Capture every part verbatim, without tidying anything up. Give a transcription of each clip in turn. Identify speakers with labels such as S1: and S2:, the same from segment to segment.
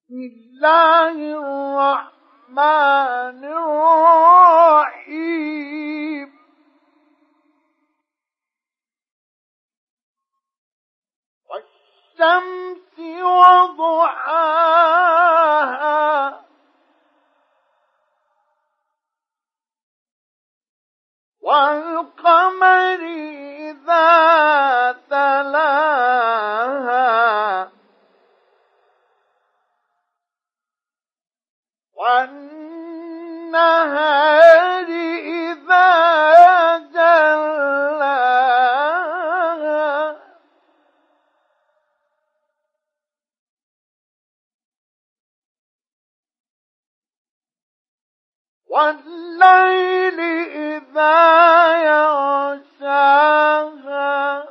S1: بسم الله الرحمن الرحيم والشمس وضحاها والقمر إذا تلاها والنهار إذا جلاها والليل إذا يغشاها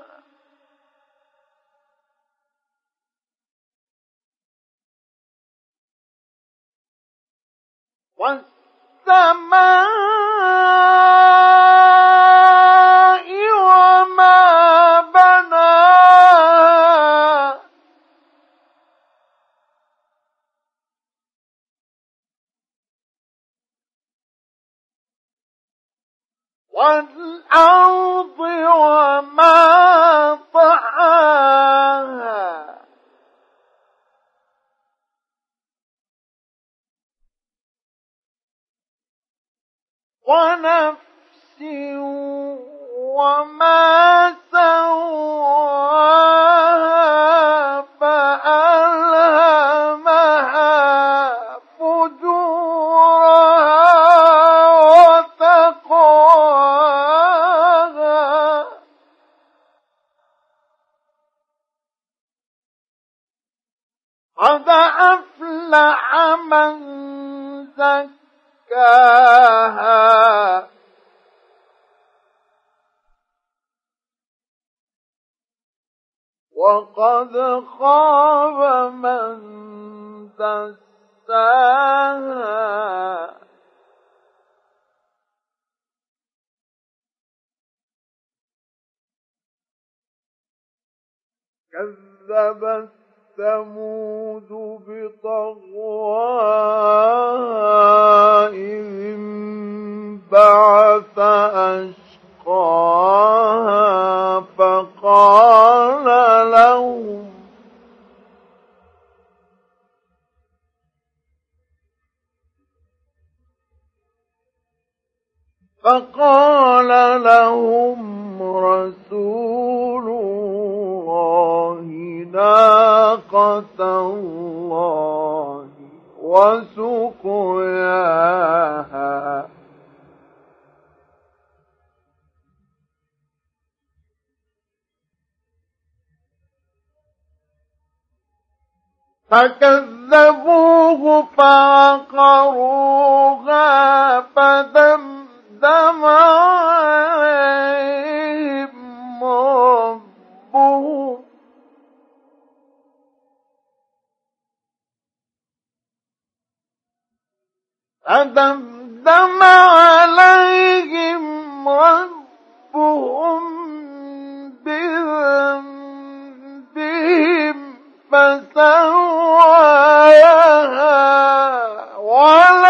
S1: والسماء وما بناها والأرض وما طحاها ونفس وما سواها فألهمها فجورها وتقواها قد أفلح من زكاها وقد خاب من دساها كذبت ثمود بطغواها إذ انبعث أشقاها فقال لهم فقال لهم رسول الله ناقة الله وسقياها فكذبوه فعقروها فدمدم عليهم ربهم فدمدم عليهم ربهم بذنبهم فسواها